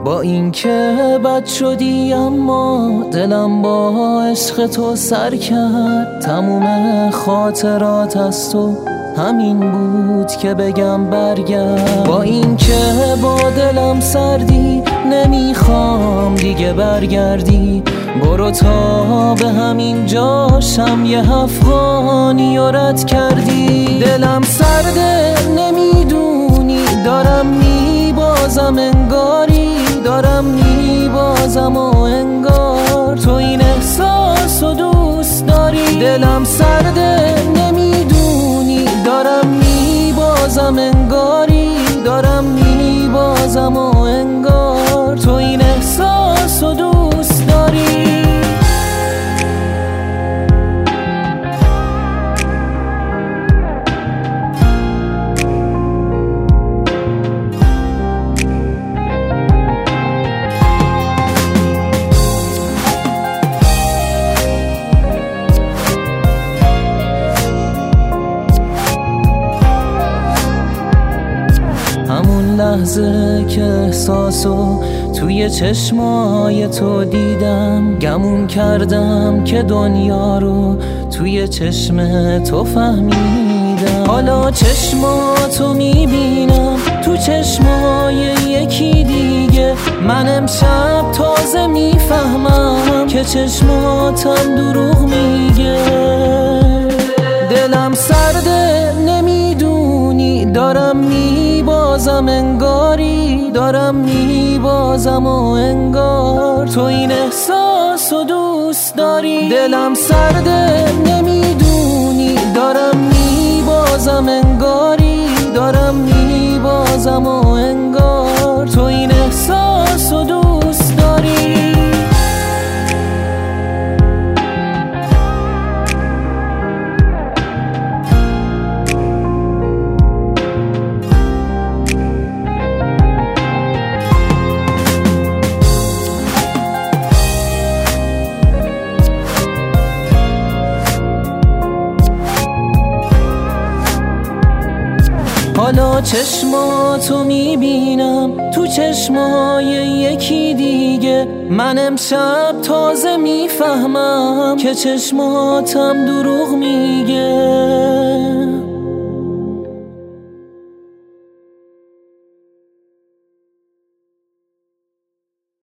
با اینکه بد شدی اما دلم با عشق تو سر کرد. تموم خاطرات از تو همین بود که بگم برگرد. با اینکه با دلم سردی نمیخوام دیگه برگردی. برو تا به همین جاشم یه افغانی و رد کردی. دلم سرده نمیدونی دارم میبازم انگاری دارم میبازم و انگار تو این احساس و دوست داری. دلم سرده نمیدونی دارم میبازم انگاری دارم میبازم و انگار تو این احساس و دوست داری. همون لحظه که احساسو توی چشمای تو دیدم، گمون کردم که دنیا رو توی چشم تو فهمیدم. حالا چشماتو میبینم تو چشمای یکی دیگه. من امشب تازه میفهمم که چشماتم دروغ میگه. دلم سرده نمیدونی دارم میبازم انگاری دارم میبازم و انگار تو این احساس و دوست داری. دلم سرده نمیدونی دارم میبازم انگاری دارم میبازم و انگار تو این احساس و دوست داری. حالا چشماتو میبینم تو چشمای یکی دیگه. من امشب تازه میفهمم که چشماتم دروغ میگه.